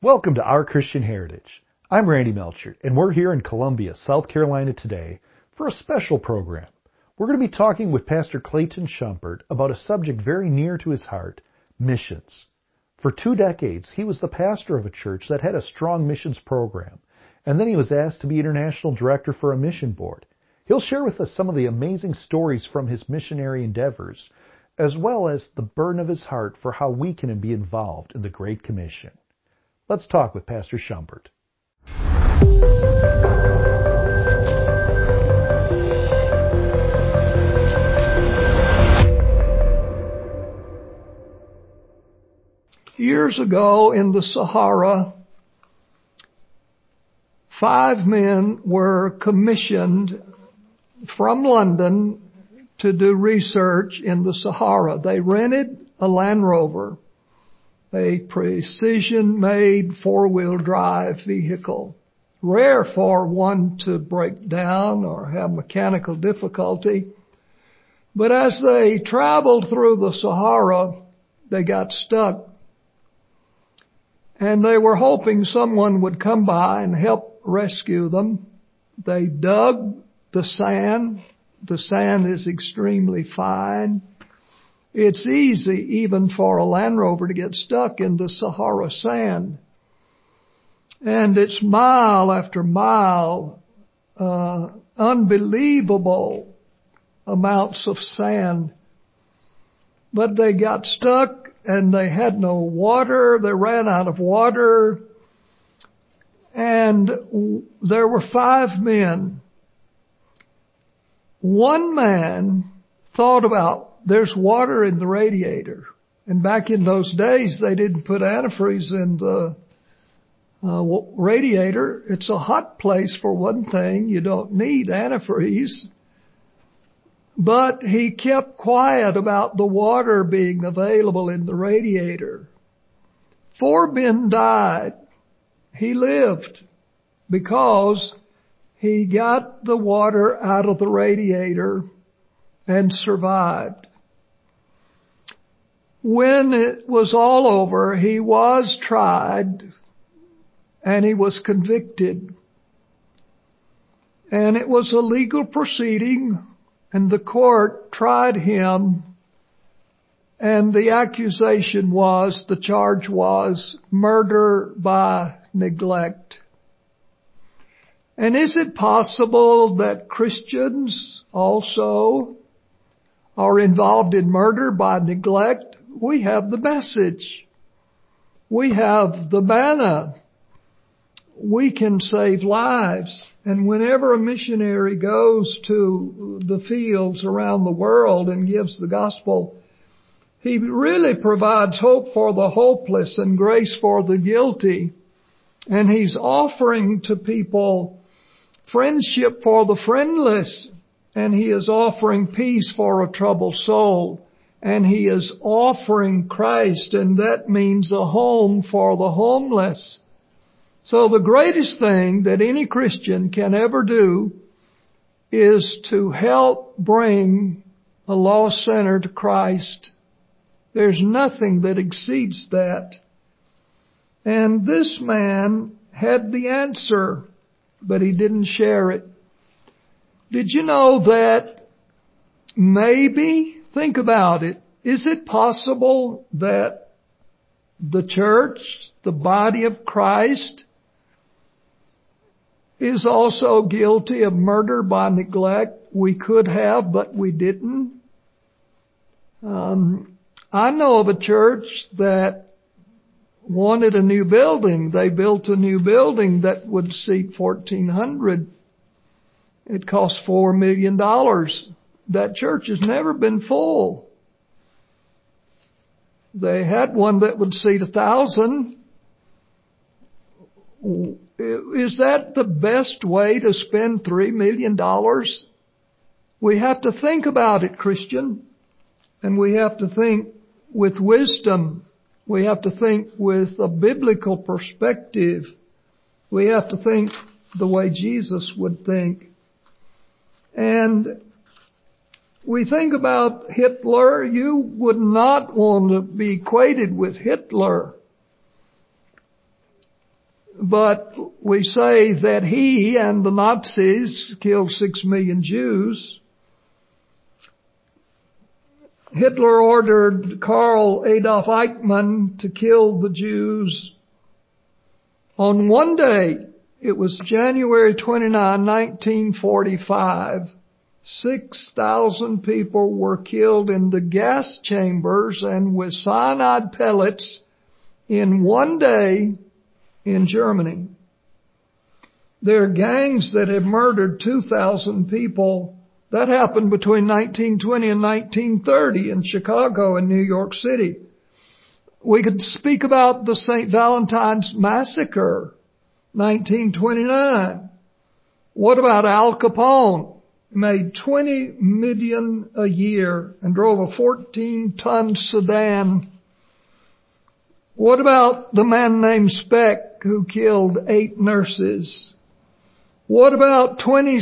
Welcome to Our Christian Heritage. I'm Randy Melchert, and we're here in Columbia, South Carolina today for a special program. We're going to be talking with Pastor Clayton Shumpert about a subject very near to his heart, missions. For 2 decades, he was the pastor of a church that had a strong missions program, and then he was asked to be international director for a mission board. He'll share with us some of the amazing stories from his missionary endeavors, as well as the burden of his heart for how we can be involved in the Great Commission. Let's talk with Pastor Shumpert. Years ago in the Sahara, 5 men were commissioned from London to do research in the Sahara. They rented a Land Rover, a precision-made 4-wheel drive vehicle, rare for one to break down or have mechanical difficulty. But as they traveled through the Sahara, they got stuck. And they were hoping someone would come by and help rescue them. They dug the sand. The sand is extremely fine. It's easy even for a Land Rover to get stuck in the Sahara sand. And it's mile after mile, unbelievable amounts of sand. But they got stuck and they had no water. They ran out of water. And there were 5 men. One man thought about, there's water in the radiator. And back in those days, they didn't put antifreeze in the radiator. It's a hot place for one thing. You don't need antifreeze. But he kept quiet about the water being available in the radiator. 4 men died. He lived because he got the water out of the radiator and survived. When it was all over, he was tried and he was convicted. And it was a legal proceeding, and the court tried him, and the charge was murder by neglect. And is it possible that Christians also are involved in murder by neglect? We have the message. We have the manna. We can save lives. And whenever a missionary goes to the fields around the world and gives the gospel, he really provides hope for the hopeless and grace for the guilty. And he's offering to people friendship for the friendless. And he is offering peace for a troubled soul. And he is offering Christ, and that means a home for the homeless. So the greatest thing that any Christian can ever do is to help bring a lost sinner to Christ. There's nothing that exceeds that. And this man had the answer, but he didn't share it. Did you know that maybe, think about it, is it possible that the church, the body of Christ, is also guilty of murder by neglect? We could have, but we didn't. I know of a church that wanted a new building. They built a new building that would seat 1,400. It cost $4 million. That church has never been full. They had one that would seat 1,000. Is that the best way to spend $3 million? We have to think about it, Christian. And we have to think with wisdom. We have to think with a biblical perspective. We have to think the way Jesus would think. And we think about Hitler. You would not want to be equated with Hitler. but we say that he and the Nazis killed 6 million Jews. Hitler ordered Karl Adolf Eichmann to kill the Jews on one day. It was January 29, 1945. 6,000 people were killed in the gas chambers and with cyanide pellets in one day in Germany. There are gangs that have murdered 2,000 people. That happened between 1920 and 1930 in Chicago and New York City. We could speak about the St. Valentine's Massacre, 1929. What about Al Capone? He made $20 million a year and drove a 14-ton sedan. What about the man named Speck who killed 8 nurses? What about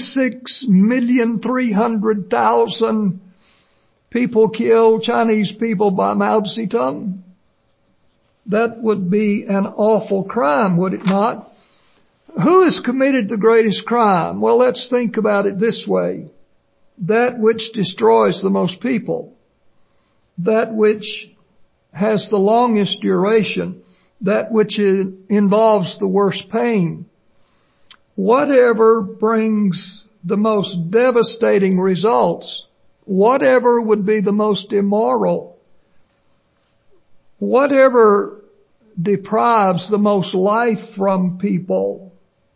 26,300,000 people killed, Chinese people, by Mao Zedong? That would be an awful crime, would it not? Who has committed the greatest crime? Well, let's think about it this way. That which destroys the most people. That which has the longest duration. That which involves the worst pain. Whatever brings the most devastating results, whatever would be the most immoral, whatever deprives the most life from people,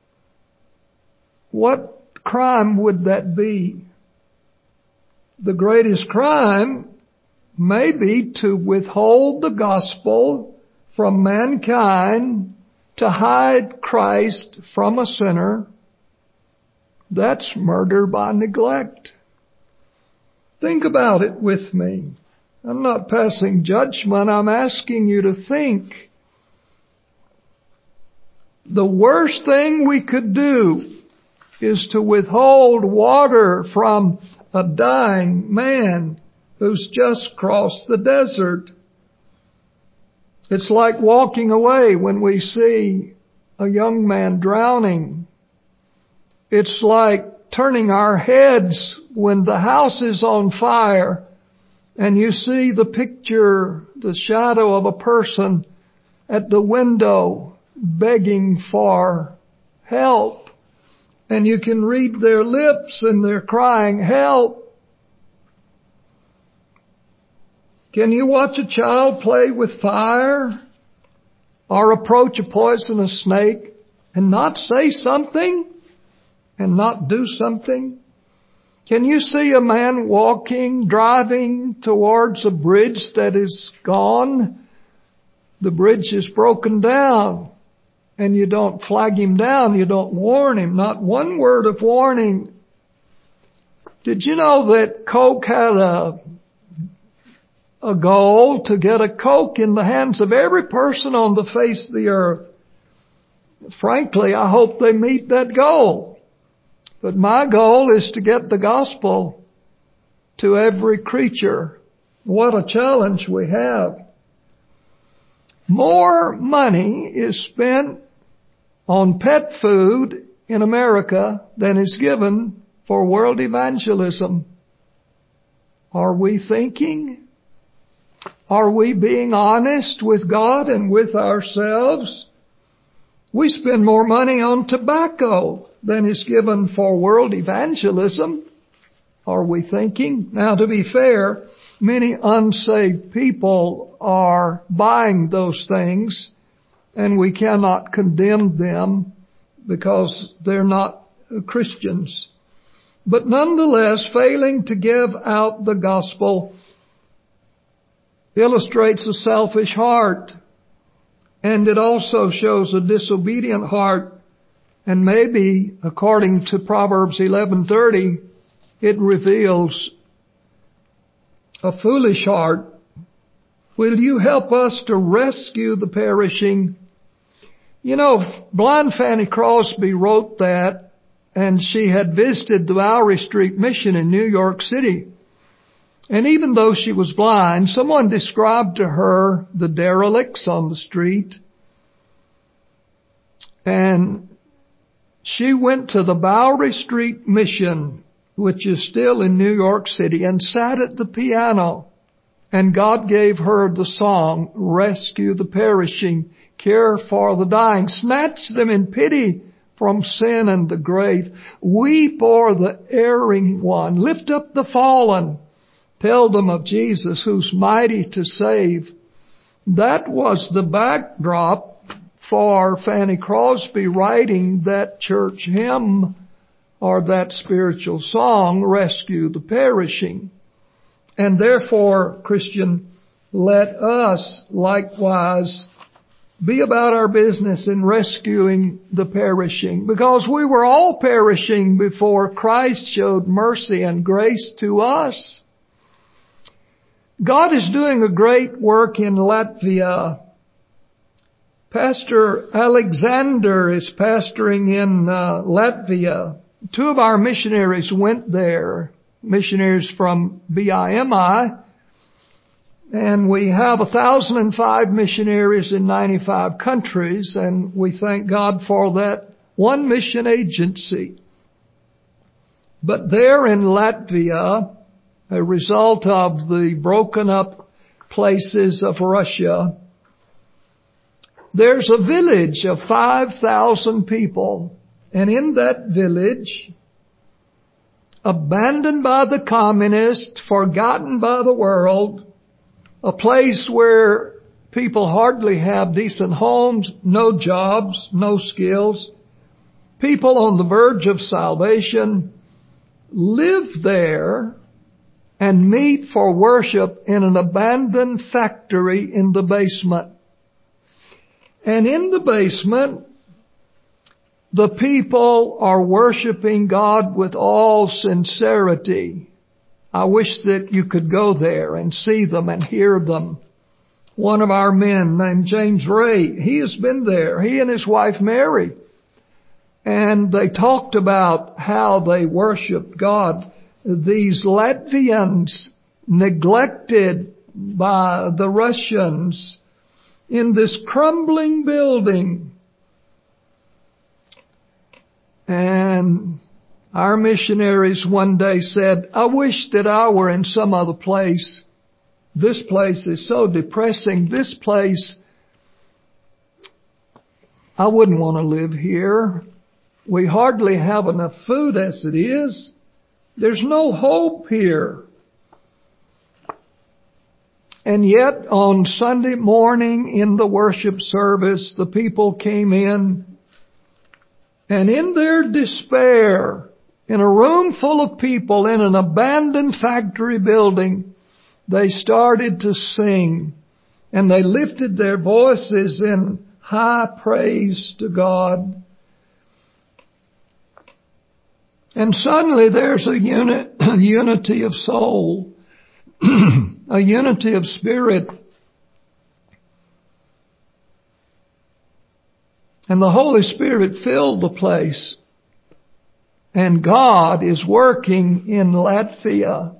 what crime would that be? The greatest crime may be to withhold the gospel from mankind, to hide Christ from a sinner. That's murder by neglect. Think about it with me. I'm not passing judgment. I'm asking you to think. The worst thing we could do is to withhold water from a dying man who's just crossed the desert. It's like walking away when we see a young man drowning. It's like turning our heads when the house is on fire and you see the picture, the shadow of a person at the window begging for help. And you can read their lips and they're crying, help. Can you watch a child play with fire or approach a poisonous snake and not say something and not do something? Can you see a man walking, driving towards a bridge that is gone? The bridge is broken down and you don't flag him down, you don't warn him, not one word of warning. Did you know that Coke had a goal to get a Coke in the hands of every person on the face of the earth? Frankly, I hope they meet that goal. But my goal is to get the gospel to every creature. What a challenge we have. More money is spent on pet food in America than is given for world evangelism. Are we thinking? Are we being honest with God and with ourselves? We spend more money on tobacco than is given for world evangelism. Are we thinking? Now, to be fair, many unsaved people are buying those things, and we cannot condemn them because they're not Christians. But nonetheless, failing to give out the gospel illustrates a selfish heart, and it also shows a disobedient heart, and maybe, according to Proverbs 11:30, it reveals a foolish heart. Will you help us to rescue the perishing? You know, blind Fanny Crosby wrote that, and she had visited the Bowery Street Mission in New York City. And even though she was blind, someone described to her the derelicts on the street. And she went to the Bowery Street Mission, which is still in New York City, and sat at the piano. And God gave her the song, Rescue the Perishing, Care for the Dying, Snatch them in pity from sin and the grave, weep o'er the erring one, lift up the fallen, tell them of Jesus who's mighty to save. That was the backdrop for Fanny Crosby writing that church hymn or that spiritual song, Rescue the Perishing. And therefore, Christian, let us likewise be about our business in rescuing the perishing, because we were all perishing before Christ showed mercy and grace to us. God is doing a great work in Latvia. Pastor Alexander is pastoring in Latvia. 2 of our missionaries went there, missionaries from BIMI, and we have 1,005 missionaries in 95 countries, and we thank God for that one mission agency. But there in Latvia, a result of the broken up places of Russia, there's a village of 5,000 people, and in that village, abandoned by the communists, forgotten by the world, a place where people hardly have decent homes, no jobs, no skills, people on the verge of salvation, live there and meet for worship in an abandoned factory in the basement. And in the basement, the people are worshiping God with all sincerity. I wish that you could go there and see them and hear them. One of our men named James Ray, he has been there, he and his wife Mary. And they talked about how they worshiped God. These Latvians, neglected by the Russians, in this crumbling building. And our missionaries one day said, I wish that I were in some other place. This place is so depressing. This place, I wouldn't want to live here. We hardly have enough food as it is. There's no hope here. And yet on Sunday morning in the worship service, the people came in, and in their despair, in a room full of people in an abandoned factory building, they started to sing, and they lifted their voices in high praise to God. And suddenly there's a unity of soul, a unity of spirit. And the Holy Spirit filled the place. And God is working in Latvia.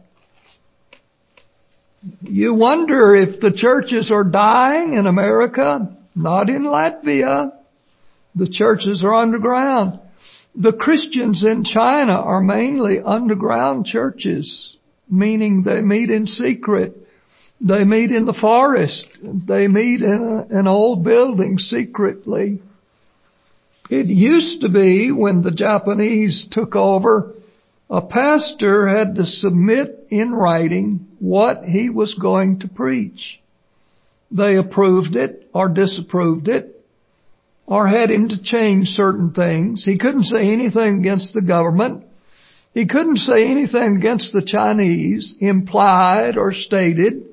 You wonder if the churches are dying in America. Not in Latvia. The churches are underground. The Christians in China are mainly underground churches, meaning they meet in secret. They meet in the forest. They meet in an old building secretly. It used to be, when the Japanese took over, a pastor had to submit in writing what he was going to preach. They approved it or disapproved it, or had him to change certain things. He couldn't say anything against the government. He couldn't say anything against the Chinese, implied or stated.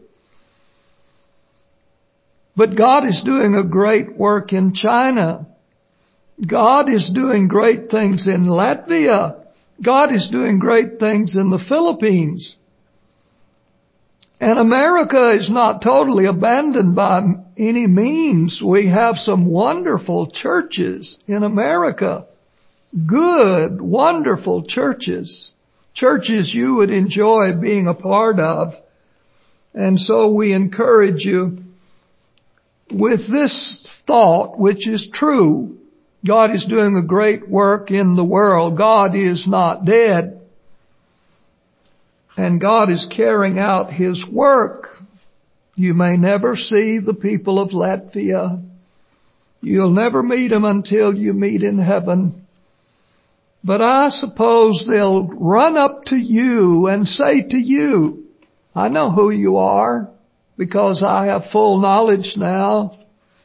But God is doing a great work in China. God is doing great things in Latvia. God is doing great things in the Philippines. And America is not totally abandoned by any means. We have some wonderful churches in America. Good, wonderful churches. Churches you would enjoy being a part of. And so we encourage you with this thought, which is true. God is doing a great work in the world. God is not dead. And God is carrying out His work. You may never see the people of Latvia. You'll never meet them until you meet in heaven. But I suppose they'll run up to you and say to you, I know who you are because I have full knowledge now.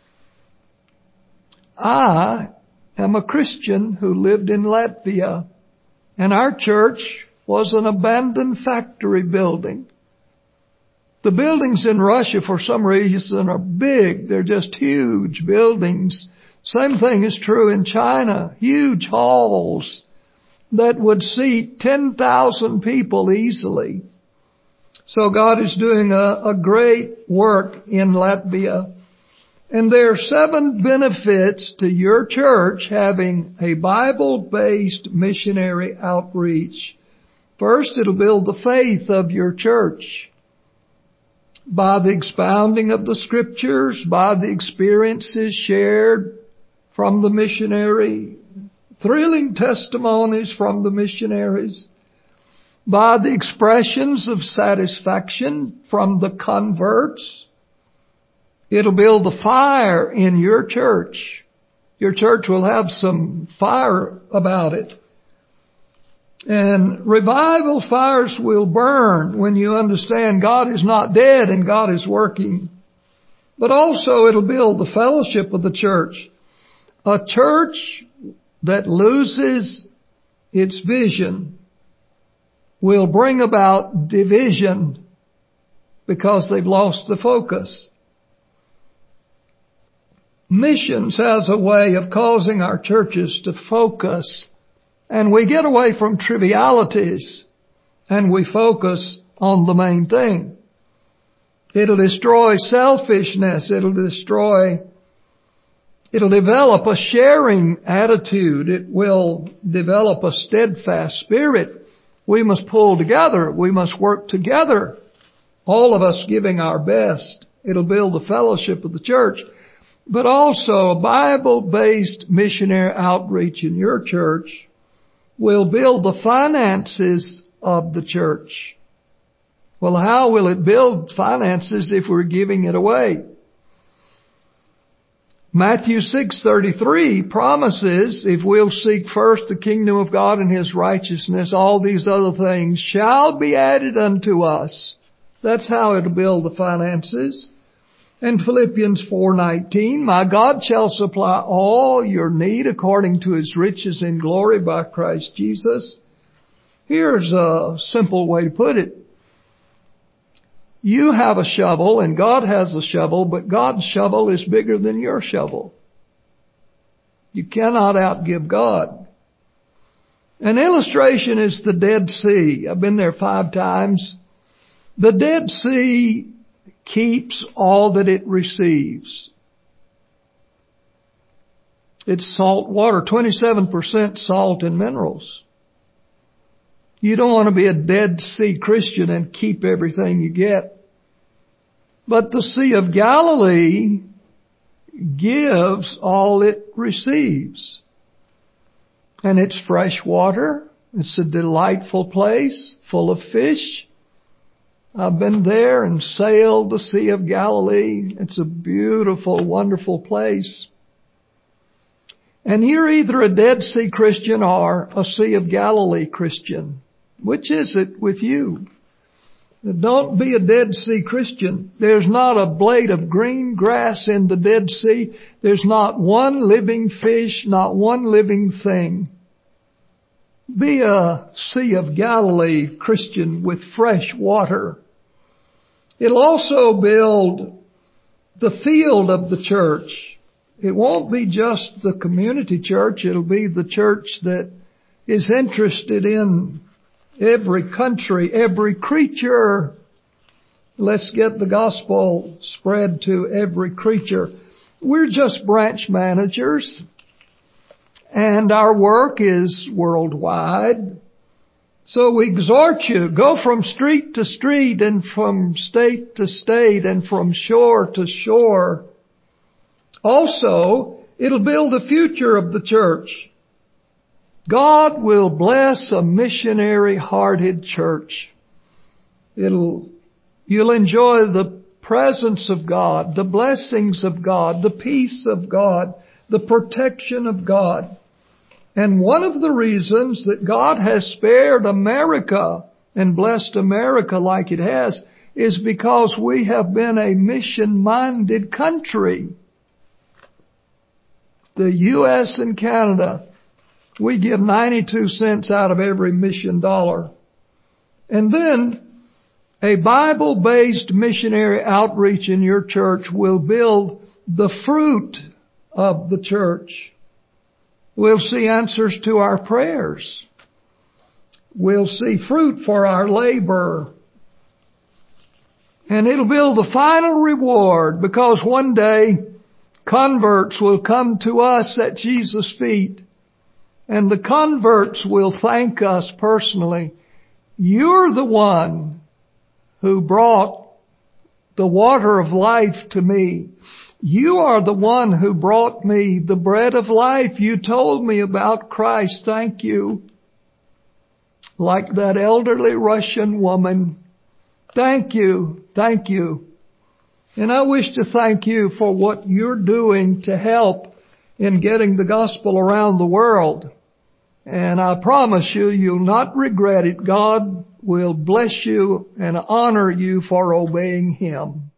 I am a Christian who lived in Latvia, and our church was an abandoned factory building. The buildings in Russia, for some reason, are big. They're just huge buildings. Same thing is true in China. Huge halls that would seat 10,000 people easily. So God is doing a great work in Latvia. And there are 7 benefits to your church having a Bible-based missionary outreach. First, it'll build the faith of your church by the expounding of the Scriptures, by the experiences shared from the missionary, thrilling testimonies from the missionaries, by the expressions of satisfaction from the converts. It'll build the fire in your church. Your church will have some fire about it. And revival fires will burn when you understand God is not dead and God is working. But also it'll build the fellowship of the church. A church that loses its vision will bring about division because they've lost the focus. Missions has a way of causing our churches to focus, and we get away from trivialities and we focus on the main thing. It'll destroy selfishness. It'll develop a sharing attitude. It will develop a steadfast spirit. We must pull together. We must work together. All of us giving our best. It'll build the fellowship of the church. But also a Bible-based missionary outreach in your church will build the finances of the church. Well, how will it build finances if we're giving it away? Matthew 6:33 promises if we'll seek first the kingdom of God and His righteousness, all these other things shall be added unto us. That's how it'll build the finances. And Philippians 4:19, my God shall supply all your need according to His riches in glory by Christ Jesus. Here's a simple way to put it. You have a shovel and God has a shovel, but God's shovel is bigger than your shovel. You cannot outgive God. An illustration is the Dead Sea. I've been there 5 times. The Dead Sea keeps all that it receives. It's salt water, 27% salt and minerals. You don't want to be a Dead Sea Christian and keep everything you get. But the Sea of Galilee gives all it receives. And it's fresh water. It's a delightful place full of fish. I've been there and sailed the Sea of Galilee. It's a beautiful, wonderful place. And you're either a Dead Sea Christian or a Sea of Galilee Christian. Which is it with you? Don't be a Dead Sea Christian. There's not a blade of green grass in the Dead Sea. There's not one living fish, not one living thing. Be a Sea of Galilee Christian with fresh water. It'll also build the field of the church. It won't be just the community church. It'll be the church that is interested in every country, every creature. Let's get the gospel spread to every creature. We're just branch managers, and our work is worldwide. So we exhort you, go from street to street and from state to state and from shore to shore. Also, It'll build the future of the church. God will bless a missionary-hearted church. You'll enjoy the presence of God, the blessings of God, the peace of God, the protection of God. And one of the reasons that God has spared America and blessed America like it has is because we have been a mission-minded country. The U.S. and Canada, we give 92 cents out of every mission dollar. And then a Bible-based missionary outreach in your church will build the fruit of the church. We'll see answers to our prayers. We'll see fruit for our labor. And it'll build the final reward, because one day converts will come to us at Jesus' feet, and the converts will thank us personally. You're the one who brought the water of life to me. You are the one who brought me the bread of life. You told me about Christ. Thank you. Like that elderly Russian woman. Thank you. Thank you. And I wish to thank you for what you're doing to help in getting the gospel around the world. And I promise you, you'll not regret it. God will bless you and honor you for obeying Him.